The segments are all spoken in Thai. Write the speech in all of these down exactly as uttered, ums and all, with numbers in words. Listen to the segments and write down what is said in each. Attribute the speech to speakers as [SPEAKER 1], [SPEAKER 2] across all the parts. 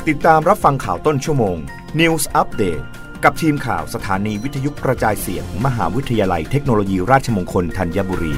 [SPEAKER 1] ติดตามรับฟังข่าวต้นชั่วโมง News Update กับทีมข่าวสถานีวิทยุกระจายเสียง มหาวิทยาลัยเทคโนโลยีราชมงคลธัญบุรี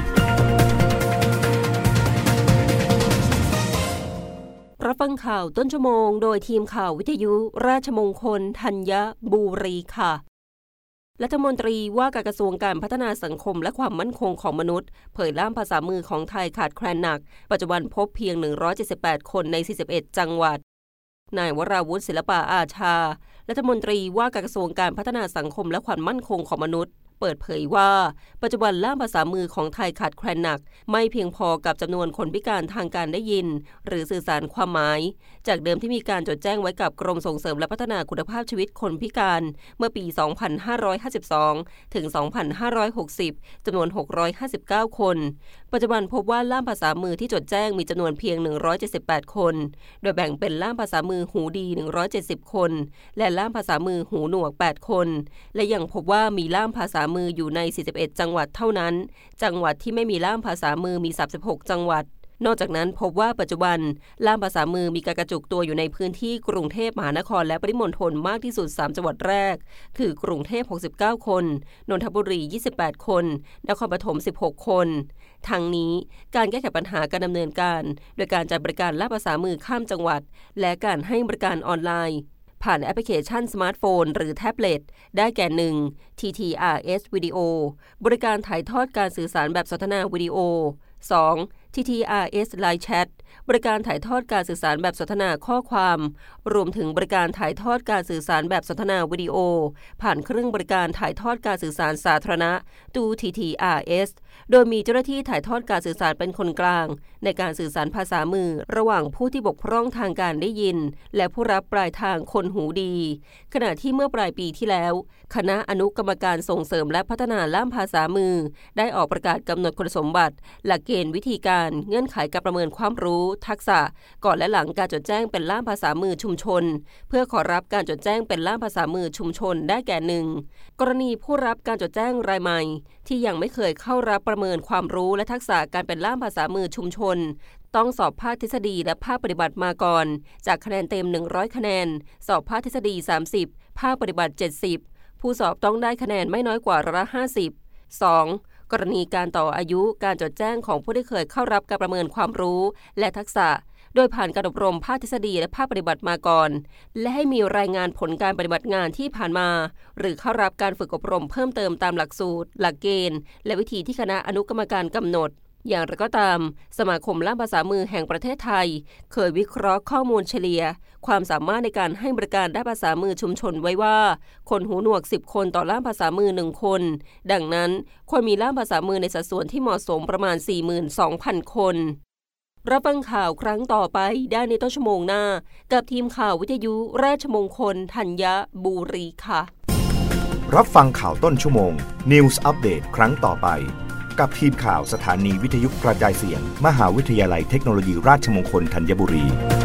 [SPEAKER 2] รับฟังข่าวต้นชั่วโมงโดยทีมข่าววิทยุราชมงคลธัญบุรีค่ะรัฐมนตรีว่าการกระทรวงการพัฒนาสังคมและความมั่นคงของมนุษย์เผยล่ามภาษามือของไทยขาดแคลนหนักปัจจุบันพบเพียงหนึ่งร้อยเจ็ดสิบแปดคนในสี่สิบเอ็ดจังหวัดนายวราวุฒิศิลปะอาชารัฐมนตรีว่าการกระทรวงการพัฒนาสังคมและความมั่นคงของมนุษย์เปิดเผยว่าปัจจุบันล่ามภาษามือของไทยขาดแคลนหนักไม่เพียงพอกับจำนวนคนพิการทางการได้ยินหรือสื่อสารความหมายจากเดิมที่มีการจดแจ้งไว้กับกรมส่งเสริมและพัฒนาคุณภาพชีวิตคนพิการเมื่อปี สองพันห้าร้อยห้าสิบสอง ถึง สองพันห้าร้อยหกสิบ จำนวน หกร้อยห้าสิบเก้า คนปัจจุบันพบว่าล่ามภาษามือที่จดแจ้งมีจำนวนเพียง หนึ่งร้อยเจ็ดสิบแปด คนโดยแบ่งเป็นล่ามภาษามือหูดี หนึ่งร้อยเจ็ดสิบ คนและล่ามภาษามือหูหนวก แปด คนและยังพบว่ามีล่ามภาษามืออยู่ในสี่สิบเอ็ดจังหวัดเท่านั้นจังหวัดที่ไม่มีล่ามภาษามือมีสามสิบหกจังหวัดนอกจากนั้นพบว่าปัจจุบันล่ามภาษามือมีการกระจุกตัวอยู่ในพื้นที่กรุงเทพมหานครและปริมณฑลมากที่สุดสามจังหวัดแรกคือกรุงเทพหกสิบเก้าคนนนทบุรียี่สิบแปดคนนครปฐมสิบหกคนทั้งนี้การแก้ไขปัญหาการดำเนินการโดยการจัดบริการล่ามภาษามือข้ามจังหวัดและการให้บริการออนไลน์ผ่านแอปพลิเคชันสมาร์ทโฟนหรือแท็บเล็ตได้แก่ หนึ่ง ที ที อาร์ เอส วิดีโอบริการถ่ายทอดการสื่อสารแบบสนทนาวิดีโอ สอง ที ที อาร์ เอส Live Chat บริการถ่ายทอดการสื่อสารแบบสนทนาข้อความรวมถึงบริการถ่ายทอดการสื่อสารแบบสนทนาวิดีโอผ่านเครื่องบริการถ่ายทอดการสื่อสารสาธารณะตู้ ที ที อาร์ เอส โดยมีเจ้าหน้าที่ถ่ายทอดการสื่อสารเป็นคนกลางในการสื่อสารภาษามือระหว่างผู้ที่บกพร่องทางการได้ยินและผู้รับปลายทางคนหูดีขณะที่เมื่อปลายปีที่แล้วคณะอนุกรรมการส่งเสริมและพัฒนาล่ามภาษามือได้ออกประกาศกำหนดคุณสมบัติหลักเกณฑ์วิธีการเงื่อนไขการประเมินความรู้ทักษะก่อนและหลังการจดแจ้งเป็นล่ามภาษามือชุมชนเพื่อขอรับการจดแจ้งเป็นล่ามภาษามือชุมชนได้แก่ หนึ่ง กรณีผู้รับการจดแจ้งรายใหม่ที่ยังไม่เคยเข้ารับประเมินความรู้และทักษะการเป็นล่ามภาษามือชุมชนต้องสอบภาคทฤษฎีและภาคปฏิบัติมาก่อนจากคะแนนเต็มหนึ่งร้อยคะแนนสอบภาคทฤษฎีสามสิบภาคปฏิบัติเจ็ดสิบผู้สอบต้องได้คะแนนไม่น้อยกว่าร้อยละห้าสิบ สองกรณีการต่ออายุการจดแจ้งของผู้ที่เคยเข้ารับการประเมินความรู้และทักษะโดยผ่านการอบรมภาคทฤษฎีและภาคปฏิบัติมาก่อนและให้มีรายงานผลการปฏิบัติงานที่ผ่านมาหรือเข้ารับการฝึกอบรมเพิ่มเติมตามหลักสูตรหลักเกณฑ์และวิธีที่คณะอนุกรรมการกำหนดอย่างไรก็ตามสมาคมล่ามภาษามือแห่งประเทศไทยเคยวิเคราะห์ข้อมูลเฉลี่ยความสามารถในการให้บริการด้านภาษามือชุมชนไว้ว่าคนหูหนวกสิบคนต่อล่ามภาษามือหนึ่งคนดังนั้นควรมีล่ามภาษามือในสัดส่วนที่เหมาะสมประมาณ สี่หมื่นสองพัน คนรับฟังข่าวครั้งต่อไปได้ในต้นชั่วโมงหน้ากับทีมข่าววิทยุราชมงคลธัญบุรีค่ะ
[SPEAKER 1] รับฟังข่าวต้นชั่วโมง News Update ครั้งต่อไปกับทีมข่าวสถานีวิทยุกระจายเสียงมหาวิทยาลัยเทคโนโลยีราชมงคลธัญบุรี